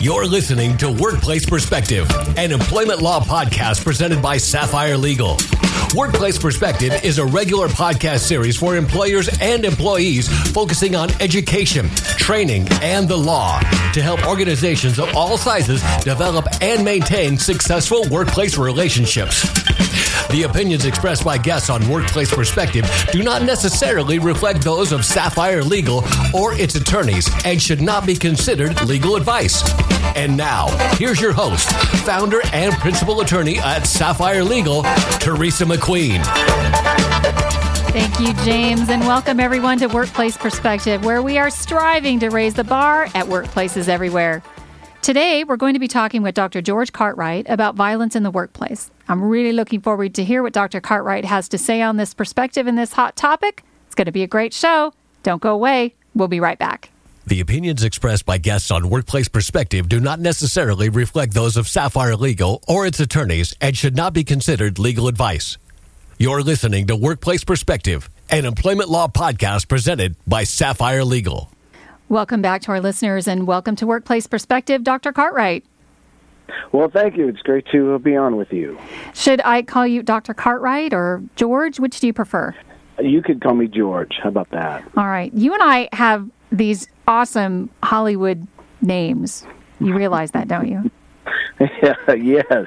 You're listening to Workplace Perspective, an employment law podcast presented by Sapphire Legal. Workplace Perspective is a regular podcast series for employers and employees focusing on education, training, and the law to help organizations of all sizes develop and maintain successful workplace relationships. The opinions expressed by guests on Workplace Perspective do not necessarily reflect those of Sapphire Legal or its attorneys and should not be considered legal advice. And now, here's your host, founder and principal attorney at Sapphire Legal, Teresa McQueen. Thank you, James, and welcome everyone to Workplace Perspective, where we are striving to raise the bar at workplaces everywhere. Today, we're going to be talking with Dr. George Cartwright about violence in the workplace. I'm really looking forward to hear what Dr. Cartwright has to say on this perspective and this hot topic. It's going to be a great show. Don't go away. We'll be right back. The opinions expressed by guests on Workplace Perspective do not necessarily reflect those of Sapphire Legal or its attorneys and should not be considered legal advice. You're listening to Workplace Perspective, an employment law podcast presented by Sapphire Legal. Welcome back to our listeners and welcome to Workplace Perspective, Dr. Cartwright. Well, thank you. It's great to be on with you. Should I call you Dr. Cartwright or George? Which do you prefer? You could call me George. How about that? All right. You and I have these awesome Hollywood names. You realize that, don't you? Yes.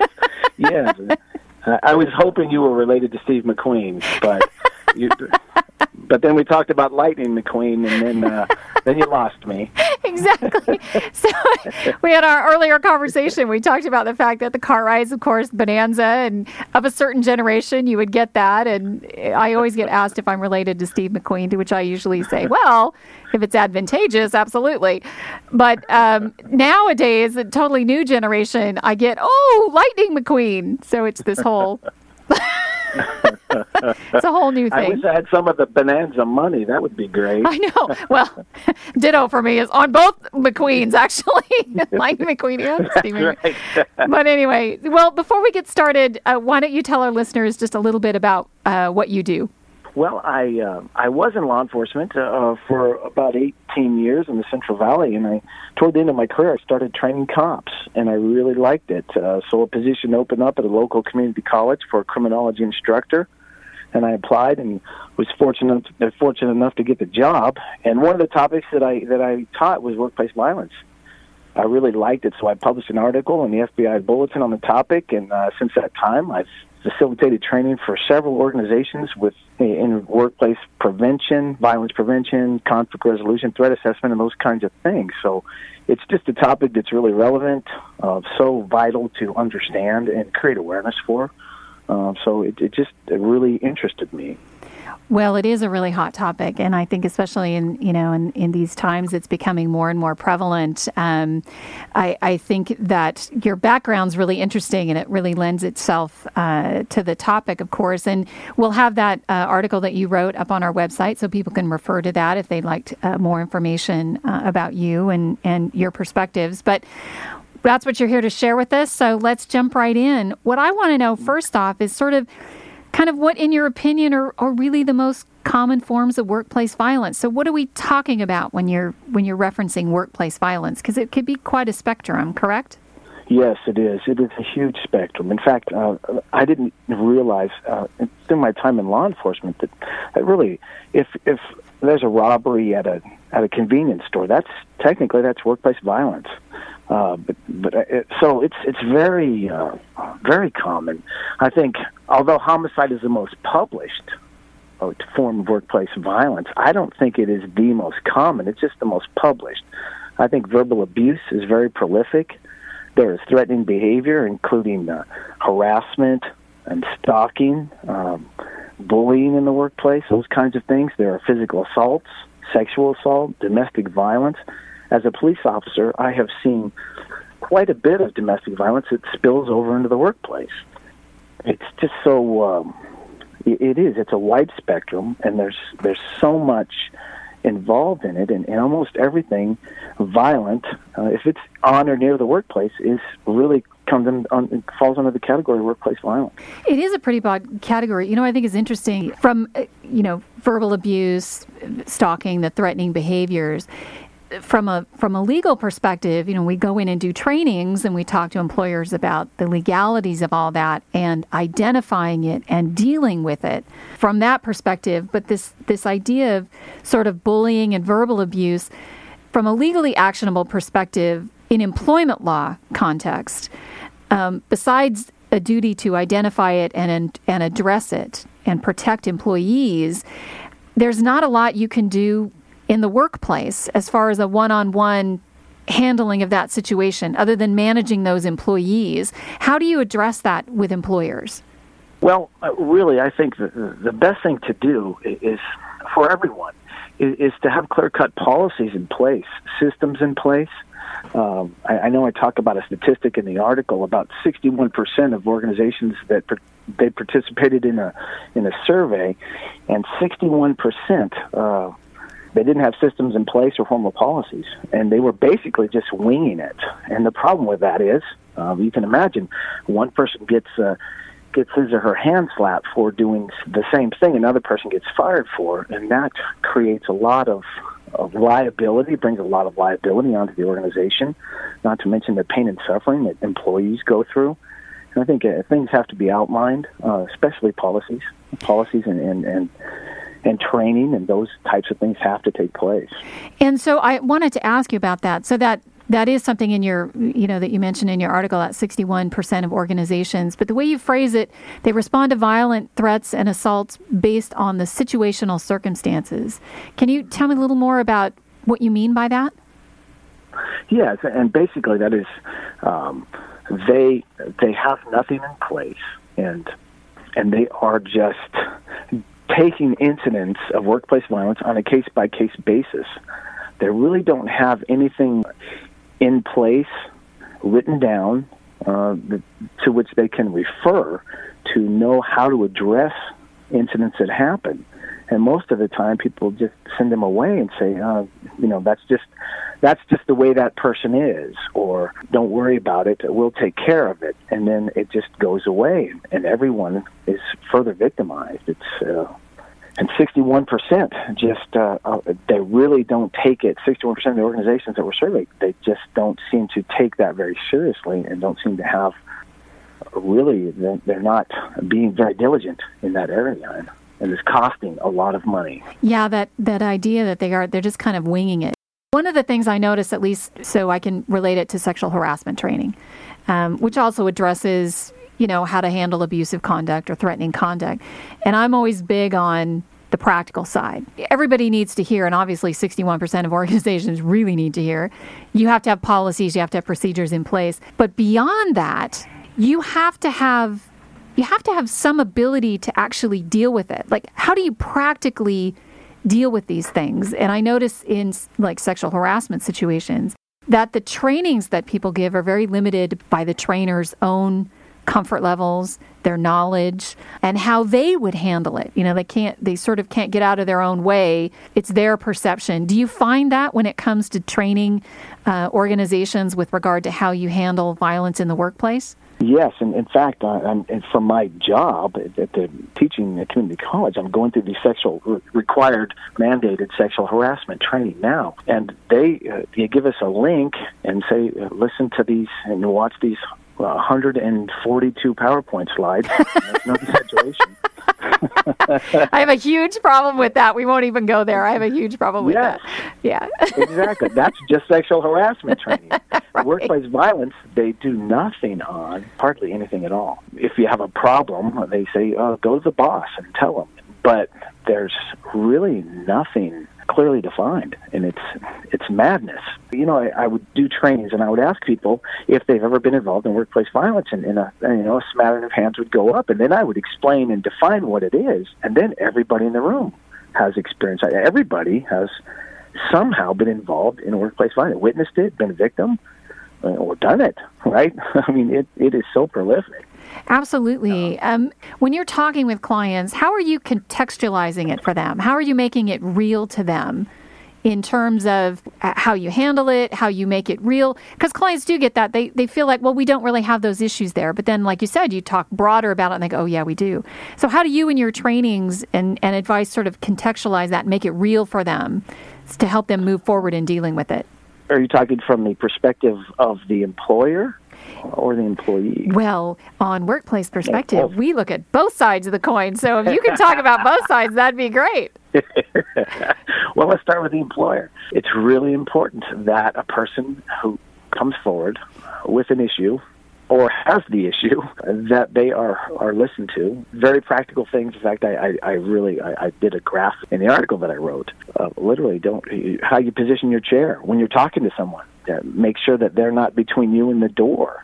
I was hoping you were related to Steve McQueen, but then we talked about Lightning McQueen, and then you lost me. Exactly. So we had our earlier conversation. We talked about the fact that the Cartwrights, of course, Bonanza, and of a certain generation, you would get that. And I always get asked if I'm related to Steve McQueen, to which I usually say, well, if it's advantageous, absolutely. But nowadays, a totally new generation, I get, Lightning McQueen. So it's this whole... It's a whole new thing. I wish I had some of the Bonanza money. That would be great. I know. Well, ditto for me is on both McQueens, actually. Lightning McQueen and Steve McQueen. Right. But anyway, well, before we get started, why don't you tell our listeners just a little bit about what you do? Well, I was in law enforcement for about 18 years in the Central Valley, and toward the end of my career, I started training cops, and I really liked it. So a position opened up at a local community college for a criminology instructor, and I applied and was fortunate enough to get the job. And one of the topics that I taught was workplace violence. I really liked it, so I published an article in the FBI Bulletin on the topic, and since that time, I've facilitated training for several organizations in workplace prevention, violence prevention, conflict resolution, threat assessment, and those kinds of things. So it's just a topic that's really relevant, so vital to understand and create awareness for. So it really interested me. Well, it is a really hot topic, and I think especially in these times, it's becoming more and more prevalent. I think that your background's really interesting, and it really lends itself to the topic, of course. And we'll have that article that you wrote up on our website, so people can refer to that if they'd like more information about you and your perspectives. But that's what you're here to share with us. So let's jump right in. What I want to know first off is kind of what, in your opinion, are really the most common forms of workplace violence. So what are we talking about when you're referencing workplace violence? Because it could be quite a spectrum, correct? Yes, it is. It is a huge spectrum. In fact, I didn't realize through my time in law enforcement that really, if there's a robbery at a convenience store, that's workplace violence. So it's very very common. I think, although homicide is the most published form of workplace violence, I don't think it is the most common. It's just the most published. I think verbal abuse is very prolific. There is threatening behavior, including harassment and stalking, bullying in the workplace, those kinds of things. There are physical assaults, sexual assault, domestic violence. As a police officer, I have seen quite a bit of domestic violence that spills over into the workplace. It's just so, it's a wide spectrum, and there's so much involved in it, and almost everything violent, if it's on or near the workplace, is really falls under the category of workplace violence. It is a pretty broad category. I think it's interesting from, verbal abuse, stalking, the threatening behaviors. from a legal perspective, we go in and do trainings and we talk to employers about the legalities of all that and identifying it and dealing with it from that perspective. But this idea of sort of bullying and verbal abuse from a legally actionable perspective in employment law context, besides a duty to identify it and address it and protect employees, there's not a lot you can do in the workplace as far as a one-on-one handling of that situation, other than managing those employees. How do you address that with employers? Well, really, I think the best thing to do is for everyone is to have clear-cut policies in place, systems in place. I know I talk about a statistic in the article about 61% of organizations that they participated in a survey, and 61% they didn't have systems in place or formal policies, and they were basically just winging it. And the problem with that is, you can imagine, one person gets his or her hand slapped for doing the same thing another person gets fired for, and that creates a lot of liability, brings a lot of liability onto the organization, not to mention the pain and suffering that employees go through. And I think things have to be outlined, especially policies and training, and those types of things have to take place. And so I wanted to ask you about that. So that is something in your, that you mentioned in your article, at 61% of organizations. But the way you phrase it, they respond to violent threats and assaults based on the situational circumstances. Can you tell me a little more about what you mean by that? Yes, and basically that is they have nothing in place, and they are just taking incidents of workplace violence on a case-by-case basis. They really don't have anything in place, written down, to which they can refer to know how to address incidents that happen. And most of the time, people just send them away and say, that's just the way that person is, or don't worry about it, we'll take care of it. And then it just goes away, and everyone is further victimized. And 61% just, they really don't take it. 61% of the organizations that were surveyed, they just don't seem to take that very seriously, and don't seem to have, really, they're not being very diligent in that area. And it's costing a lot of money. Yeah, that idea that they're just kind of winging it. One of the things I notice, at least so I can relate it to sexual harassment training, which also addresses, how to handle abusive conduct or threatening conduct. And I'm always big on the practical side. Everybody needs to hear, and obviously 61% of organizations really need to hear, you have to have policies, you have to have procedures in place. But beyond that, you have to have some ability to actually deal with it. Like, how do you practically deal with these things? And I notice in like sexual harassment situations that the trainings that people give are very limited by the trainer's own comfort levels, their knowledge, and how they would handle it. They sort of can't get out of their own way. It's their perception. Do you find that when it comes to training organizations with regard to how you handle violence in the workplace? Yes, and in fact, and from my job at the teaching at community college, I'm going through the required mandated sexual harassment training now, and they give us a link and say, listen to these and watch these 142 PowerPoint slides. That's no exaggeration. I have a huge problem with that. We won't even go there. I have a huge problem with that. Yeah. Exactly. That's just sexual harassment training. Right. Workplace violence, they do nothing on, hardly anything at all. If you have a problem, they say, go to the boss and tell them. But there's really nothing clearly defined, and it's madness. I would do trainings, and I would ask people if they've ever been involved in workplace violence, and a smattering of hands would go up, and then I would explain and define what it is, and then everybody in the room has experience. Everybody has somehow been involved in workplace violence, witnessed it, been a victim, or done it, right? I mean, it is so prolific. Absolutely. When you're talking with clients, how are you contextualizing it for them? How are you making it real to them in terms of how you handle it, how you make it real? Because clients do get that. They feel like, well, we don't really have those issues there. But then, like you said, you talk broader about it and they go, oh, yeah, we do. So how do you in your trainings and advice sort of contextualize that and make it real for them to help them move forward in dealing with it? Are you talking from the perspective of the employer or the employee? Well, on workplace perspective, we look at both sides of the coin. So if you can talk about both sides, that'd be great. Well, let's start with the employer. It's really important that a person who comes forward with an issue or has the issue, that they are listened to. Very practical things. In fact, I did a graph in the article that I wrote. Literally, how you position your chair when you're talking to someone. Make sure that they're not between you and the door.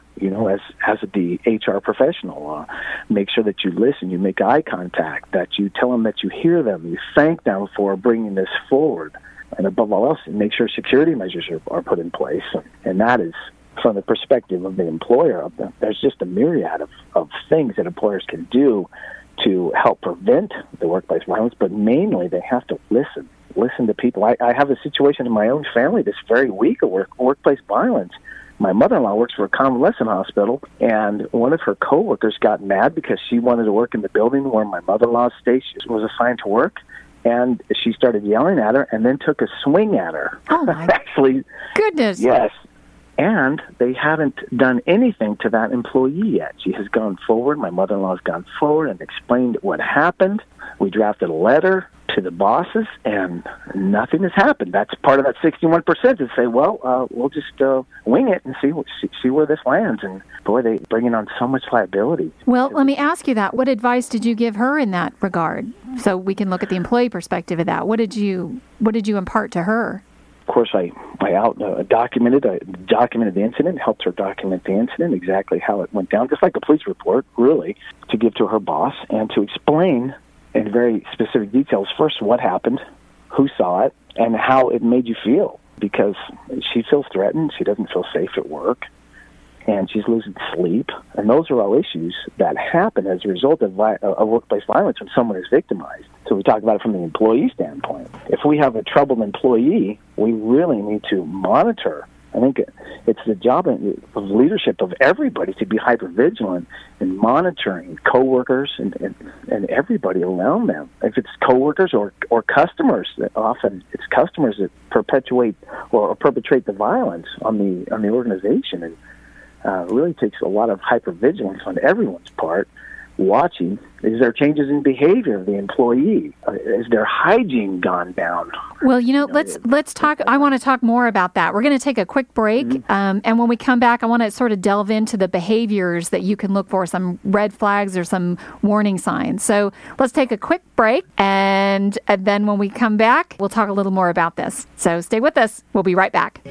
As the HR professional, make sure that you listen, you make eye contact, that you tell them that you hear them, you thank them for bringing this forward, and above all else, make sure security measures are put in place. And that is from the perspective of the employer. There's just a myriad of things that employers can do to help prevent the workplace violence, but mainly they have to listen to people. I have a situation in my own family this very week of workplace violence. My mother-in-law works for a convalescent hospital, and one of her coworkers got mad because she wanted to work in the building where my mother-in-law's station was assigned to work, and she started yelling at her and then took a swing at her. Oh, my Actually, goodness. Yes. And they haven't done anything to that employee yet. She has gone forward. My mother-in-law has gone forward and explained what happened. We drafted a letter to the bosses, and nothing has happened. That's part of that 61% to say, well, we'll just wing it and see where this lands. And boy, they bringing on so much liability. Well, let me ask you that. What advice did you give her in that regard? So we can look at the employee perspective of that. What did you impart to her? Of course, I documented the incident, helped her document the incident, exactly how it went down, just like a police report, really, to give to her boss and to explain in very specific details, first, what happened, who saw it, and how it made you feel. Because she feels threatened, she doesn't feel safe at work, and she's losing sleep. And those are all issues that happen as a result of workplace violence when someone is victimized. So we talk about it from the employee standpoint. If we have a troubled employee, we really need to monitor. I think it's the job of leadership of everybody to be hypervigilant in monitoring coworkers and everybody around them. If it's coworkers or customers, often it's customers that perpetuate or perpetrate the violence on the organization. And it really takes a lot of hypervigilance on everyone's part. Watching, is there changes in behavior of the employee? Is their hygiene gone down? Well, let's talk. I want to talk more about that. We're going to take a quick break, and when we come back, I want to sort of delve into the behaviors that you can look for, some red flags or some warning signs. So let's take a quick break, and then when we come back, we'll talk a little more about this. So stay with us. We'll be right back.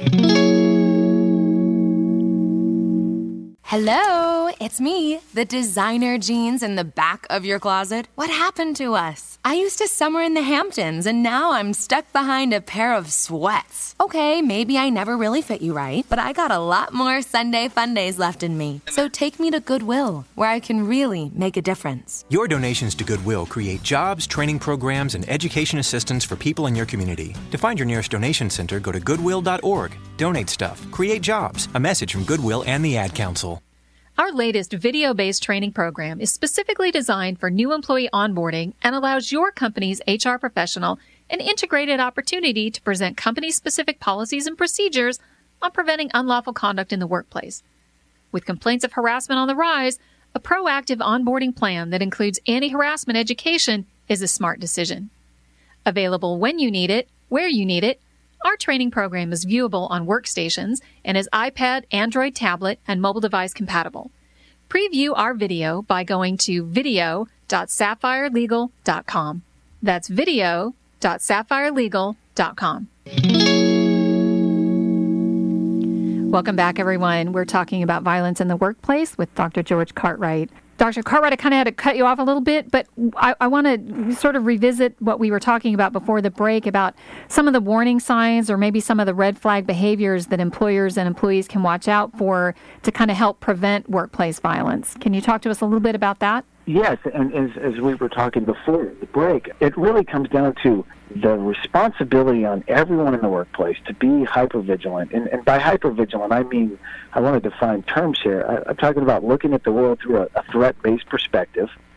Hello, it's me, the designer jeans in the back of your closet. What happened to us? I used to summer in the Hamptons, and now I'm stuck behind a pair of sweats. Okay, maybe I never really fit you right, but I got a lot more Sunday fun days left in me. So take me to Goodwill, where I can really make a difference. Your donations to Goodwill create jobs, training programs, and education assistance for people in your community. To find your nearest donation center, go to goodwill.org. Donate stuff. Create jobs. A message from Goodwill and the Ad Council. Our latest video-based training program is specifically designed for new employee onboarding and allows your company's HR professional an integrated opportunity to present company-specific policies and procedures on preventing unlawful conduct in the workplace. With complaints of harassment on the rise, a proactive onboarding plan that includes anti-harassment education is a smart decision. Available when you need it, where you need it, our training program is viewable on workstations and is iPad, Android tablet, and mobile device compatible. Preview our video by going to video.sapphirelegal.com. That's video.sapphirelegal.com. Welcome back, everyone. We're talking about violence in the workplace with Dr. George Cartwright. Dr. Cartwright, I kind of had to cut you off a little bit, but I want to sort of revisit what we were talking about before the break about some of the warning signs or maybe some of the red flag behaviors that employers and employees can watch out for to kind of help prevent workplace violence. Can you talk to us a little bit about that? Yes, and as we were talking before the break, it really comes down to the responsibility on everyone in the workplace to be hypervigilant. And by hypervigilant, I mean, I want to define terms here. I'm talking about looking at the world through a threat-based perspective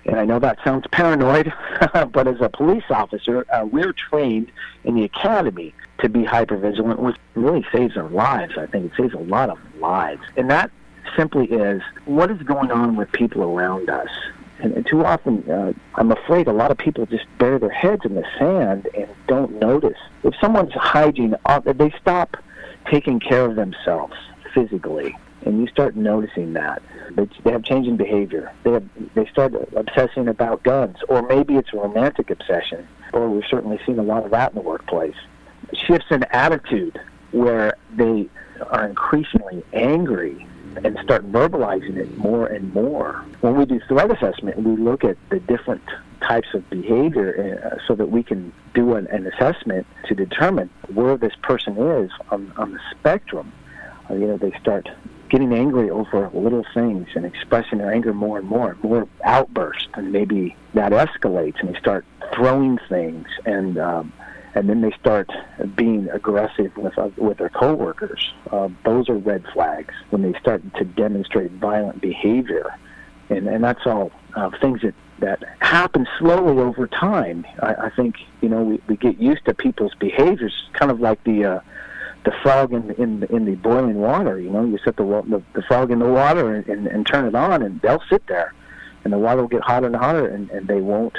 And I know that sounds paranoid, but as a police officer, we're trained in the academy to be hypervigilant, which really saves our lives. I think it saves a lot of lives. And that simply is, what is going on with people around us? And too often, I'm afraid a lot of people just bury their heads in the sand and don't notice. If someone's hygiene, they stop taking care of themselves physically, and you start noticing that. They have changing behavior. They start obsessing about guns, or maybe it's a romantic obsession, or we've certainly seen a lot of that in the workplace. Shifts in attitude where they are increasingly angry and start verbalizing it more and more. When we do threat assessment, we look at the different types of behavior so that we can do an assessment to determine where this person is on the spectrum. They start getting angry over little things and expressing their anger more and more outbursts, and maybe that escalates, and they start throwing things, and then they start being aggressive with their coworkers. Those are red flags when they start to demonstrate violent behavior, and that's all things that happen slowly over time. I think we get used to people's behaviors, kind of like the frog in the boiling water. You set the frog in the water and turn it on, and they'll sit there, and the water will get hotter and hotter, and they won't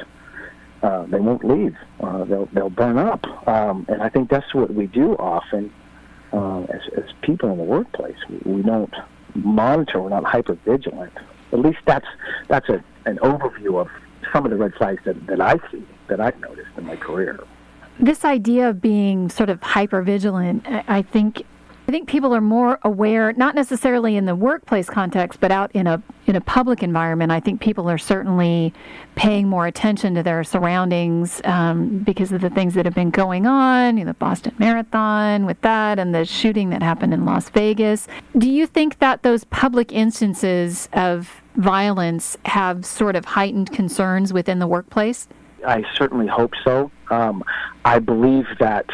leave. They'll burn up, and I think that's what we do often as people in the workplace. We don't monitor. We're not hyper vigilant. At least that's an overview of some of the red flags that I see, that I've noticed in my career. This idea of being sort of hypervigilant, I think people are more aware, not necessarily in the workplace context, but out in a public environment. I think people are certainly paying more attention to their surroundings because of the things that have been going on, the Boston Marathon with that, and the shooting that happened in Las Vegas. Do you think that those public instances of violence have sort of heightened concerns within the workplace? I certainly hope so. I believe that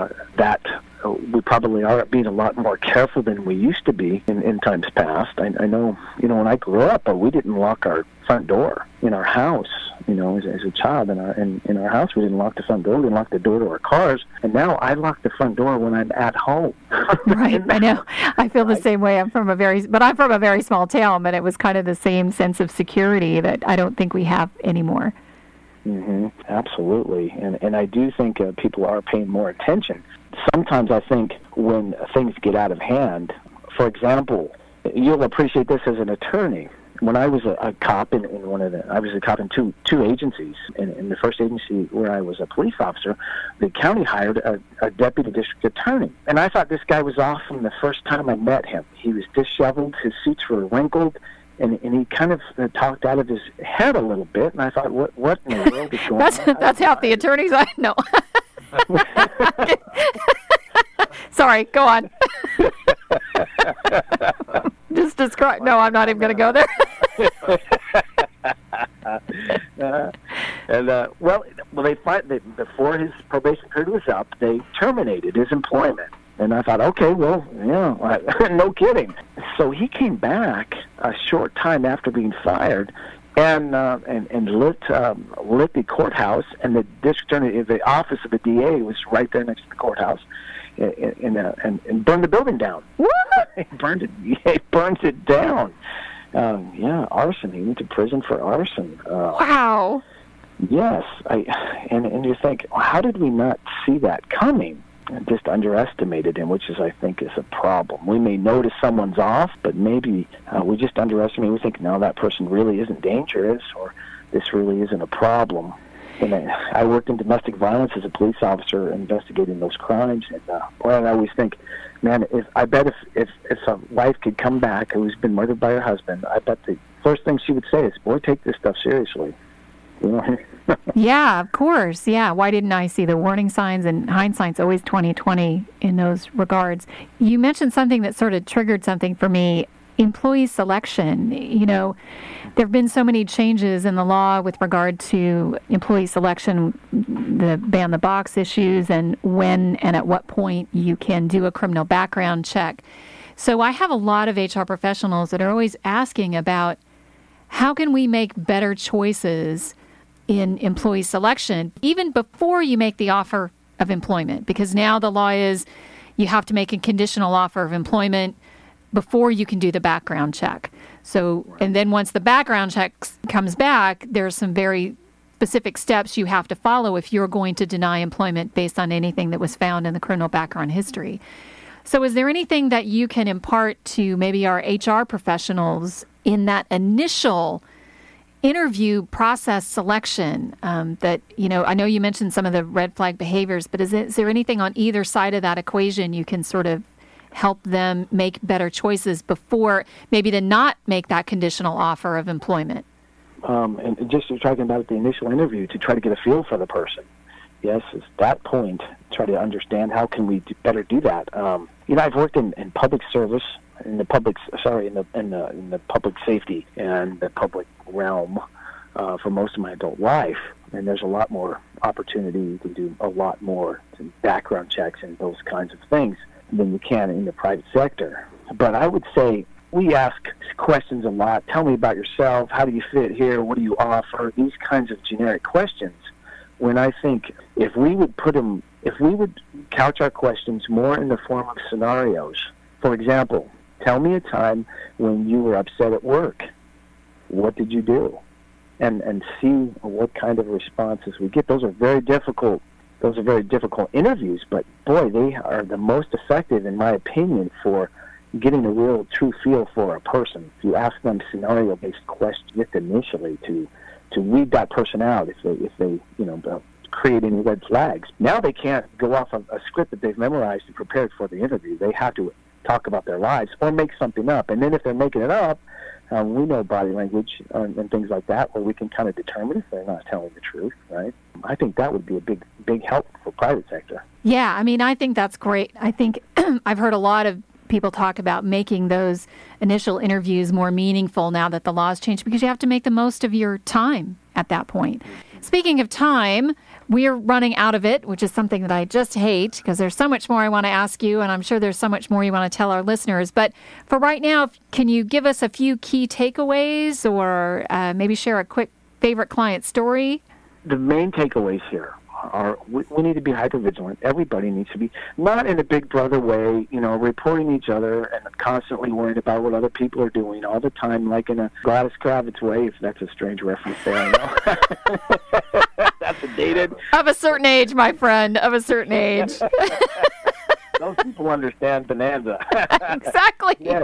we probably are being a lot more careful than we used to be in times past. I know, when I grew up, we didn't lock our front door in our house. As a child in our house, we didn't lock the front door. We didn't lock the door to our cars. And now I lock the front door when I'm at home. Right, I know. I feel the same way. I'm from a very small town, but it was kind of the same sense of security that I don't think we have anymore. Mm-hmm. Absolutely. And I do think people are paying more attention. Sometimes I think when things get out of hand, for example, you'll appreciate this as an attorney. When I was a cop I was a cop in two agencies. In the first agency where I was a police officer, the county hired a deputy district attorney. And I thought this guy was awesome the first time I met him. He was disheveled, his suits were wrinkled, and he kind of talked out of his head a little bit, and I thought, what in the world is going on? That's half the attorneys I know. Sorry, go on. Just describe. No, I'm not even going to go there. Before his probation period was up, they terminated his employment. And I thought, okay, well, no kidding. So he came back a short time after being fired, and lit the courthouse, and the district attorney, the office of the DA was right there next to the courthouse, and burned the building down. What? He burned it down. Arson. He went to prison for arson. Wow. Yes, and you think, well, how did we not see that coming? And just underestimated him, which I think is a problem. We may notice someone's off, but maybe we just underestimate. We think, no, that person really isn't dangerous, or this really isn't a problem. And I worked in domestic violence as a police officer investigating those crimes, and I always think, man, if a wife could come back who's been murdered by her husband, I bet the first thing she would say is, boy, take this stuff seriously. Yeah, of course. Yeah. Why didn't I see the warning signs? And hindsight's always 20/20 in those regards. You mentioned something that sort of triggered something for me. Employee selection. There have been so many changes in the law with regard to employee selection, the ban the box issues, and when and at what point you can do a criminal background check. So I have a lot of HR professionals that are always asking about how can we make better choices in employee selection, even before you make the offer of employment? Because now the law is you have to make a conditional offer of employment before you can do the background check. So, and then once the background check comes back, there's some very specific steps you have to follow if you're going to deny employment based on anything that was found in the criminal background history. So is there anything that you can impart to maybe our HR professionals in that initial interview process selection that, I know you mentioned some of the red flag behaviors, but is there anything on either side of that equation you can sort of help them make better choices before maybe to not make that conditional offer of employment? And just you're talking about the initial interview to try to get a feel for the person. Yes, it's that point. Try to understand how can we better do that. I've worked in public service, in the public safety and the public realm for most of my adult life, and there's a lot more opportunity. You can do a lot more background checks and those kinds of things than you can in the private sector. But I would say we ask questions a lot. Tell me about yourself. How do you fit here? What do you offer? These kinds of generic questions. When I think if we would couch our questions more in the form of scenarios. For example, tell me a time when you were upset at work. What did you do? And see what kind of responses we get. Those are very difficult interviews, but boy, they are the most effective, in my opinion, for getting a real true feel for a person. If you ask them scenario-based questions just initially to weed that person out, if they create any red flags. Now they can't go off of a script that they've memorized and prepared for the interview. They have to talk about their lives or make something up. And then if they're making it up, we know body language and things like that, where we can kind of determine if they're not telling the truth, right? I think that would be a big help for private sector. Yeah, I think that's great. I think I've heard a lot of people talk about making those initial interviews more meaningful now that the law's changed, because you have to make the most of your time at that point. Speaking of time, we're running out of it, which is something that I just hate, because there's so much more I want to ask you, and I'm sure there's so much more you want to tell our listeners. But for right now, can you give us a few key takeaways, or maybe share a quick favorite client story? The main takeaways here are we need to be hypervigilant. Everybody needs to be, not in a big brother way, reporting each other and constantly worried about what other people are doing all the time, like in a Gladys Kravitz way, if that's a strange reference there, I know. That's dated. Of a certain age, my friend, of a certain age. Those people understand Bonanza. Exactly. Yes.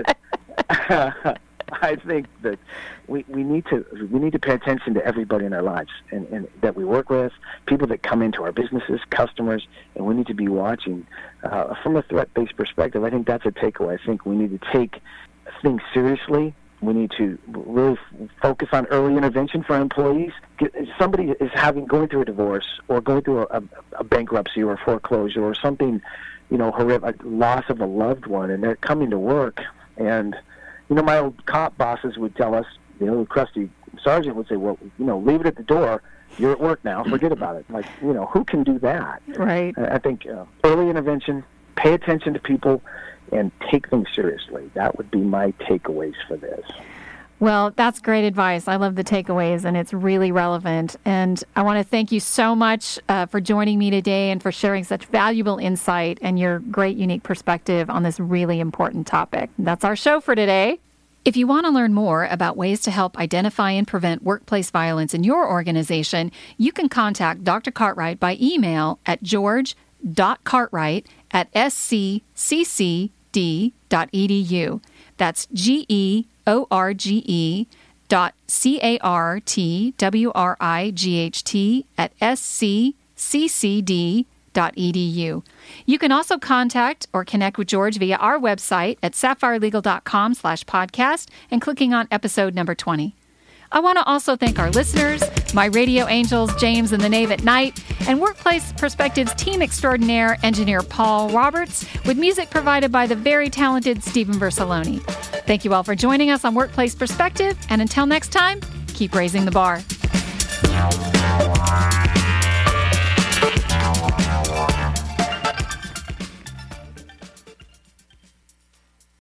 I think that we need to pay attention to everybody in our lives and that we work with, people that come into our businesses, customers, and we need to be watching from a threat-based perspective. I think that's a takeaway. I think we need to take things seriously. We need to really focus on early intervention for our employees. If somebody is going through a divorce or going through a bankruptcy or a foreclosure or something, horrific, loss of a loved one, and they're coming to work, and my old cop bosses would tell us, the crusty sergeant would say, well, leave it at the door. You're at work now. Forget about it. Like, who can do that? Right. I think early intervention, pay attention to people, and take things seriously. That would be my takeaways for this. Well, that's great advice. I love the takeaways, and it's really relevant. And I want to thank you so much for joining me today and for sharing such valuable insight and your great, unique perspective on this really important topic. That's our show for today. If you want to learn more about ways to help identify and prevent workplace violence in your organization, you can contact Dr. Cartwright by email at george.cartwright@sccd.edu. That's george.cartwright@sccd.edu. You can also contact or connect with George via our website at sapphirelegal.com/podcast and clicking on episode number 20. I want to also thank our listeners, my radio angels, James and the Knave at Night, and Workplace Perspectives team extraordinaire, engineer Paul Roberts, with music provided by the very talented Stephen Versaloni. Thank you all for joining us on Workplace Perspective, and until next time, keep raising the bar.